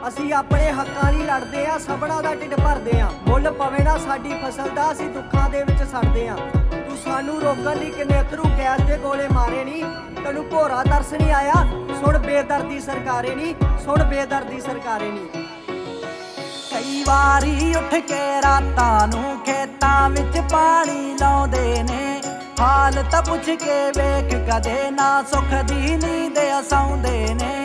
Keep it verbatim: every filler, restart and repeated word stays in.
ਅਸੀਂ ਆਪਣੇ ਹੱਕਾਂ ਲਈ ਲੜਦੇ ਆ, ਸਭਨਾਂ ਦਾ ਢਿੱਡ ਭਰਦੇ ਆ। ਮੁੱਲ ਪਵੇ ਨਾ ਸਾਡੀ ਫਸਲ ਦਾ, ਅਸੀਂ ਦੁੱਖਾਂ ਦੇ ਵਿੱਚ ਸੜਦੇ ਆ। ਤੂੰ ਸਾਨੂੰ ਰੋਕਣ ਲਈ ਕਿੰਨੇ ਅਥਰੂ ਗੈਸ ਦੇ ਗੋਲੇ ਮਾਰੇ ਨੀ, ਤੈਨੂੰ ਭੋਰਾ ਤਰਸ ਨਹੀਂ ਆਇਆ? ਸੁਣ ਬੇਦਰਦੀ ਸਰਕਾਰੇ ਨੀ, ਸੁਣ ਬੇਦਰਦੀ ਸਰਕਾਰੇ ਨੀ। ਕਈ ਵਾਰੀ ਉੱਠ ਕੇ ਰਾਤਾਂ ਨੂੰ ਖੇਤਾਂ ਵਿੱਚ ਪਾਣੀ ਲਾਉਂਦੇ ਨੇ, ਹਾਲ ਤਾਂ ਪੁੱਛ ਕੇ ਵੇਖ ਕਦੇ ਨਾ ਸੁੱਖ ਦੀ ਨੀਂਦ ਸੌਂਦੇ ਨੇ।